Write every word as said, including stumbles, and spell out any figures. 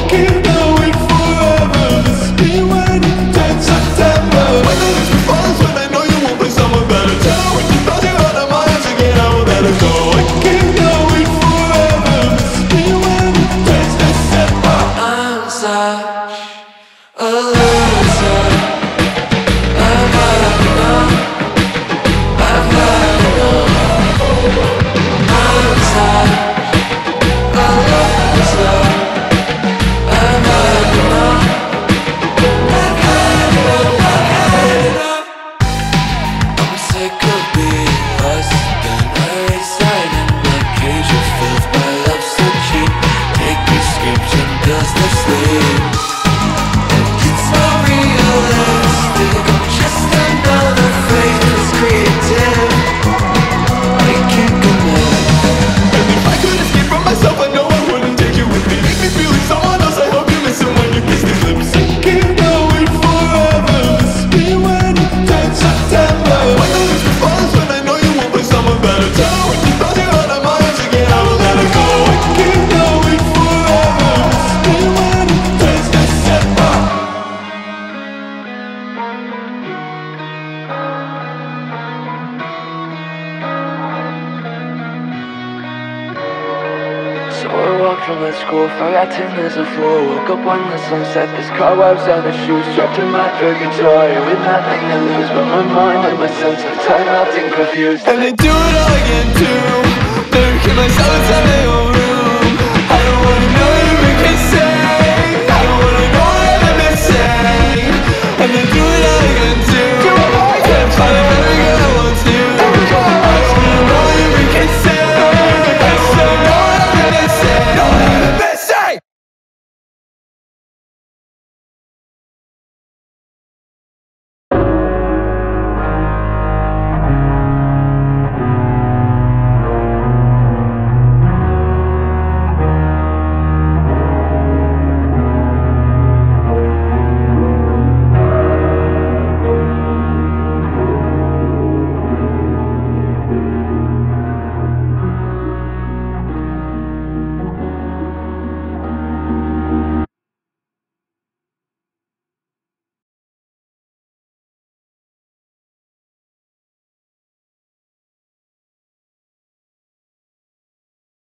can't go wait forever. Miss me when it turns September. When the leaves will fall is when I know you won't play someone better. Tell when you thought you out of my arms again, I will let her go. I can't go wait forever. Miss me when it turns December. I'm such a loser. I've had enough. I've had enough. I'm such a loser. I've had enough. I've had enough. I've had enough. I'm sick of being less than a side in my cage of filth. My love so cheap. Take prescription pills to sleep. It's not realistic. I'm just another faithless creative. I can't commit. And if I could escape from myself, I know I wouldn't take you with me. Make me feel like someone else. I hope you miss it when you kiss these lips. I can't go wait forever. Miss me when it turns September. When the leaves will fall is when I know you won't play someone better. Tell her when you thought you out of my arms again, I will let her go. I can't go wait forever. Miss me when it turns December. So I walked from the school, forgotten as a fool. Woke up when the sun set, this cobwebs on the shoes. Trapped in my purgatory with nothing to lose but my mind and my sense of time melting confused. And I do it all again too. Never kill myself and tell me over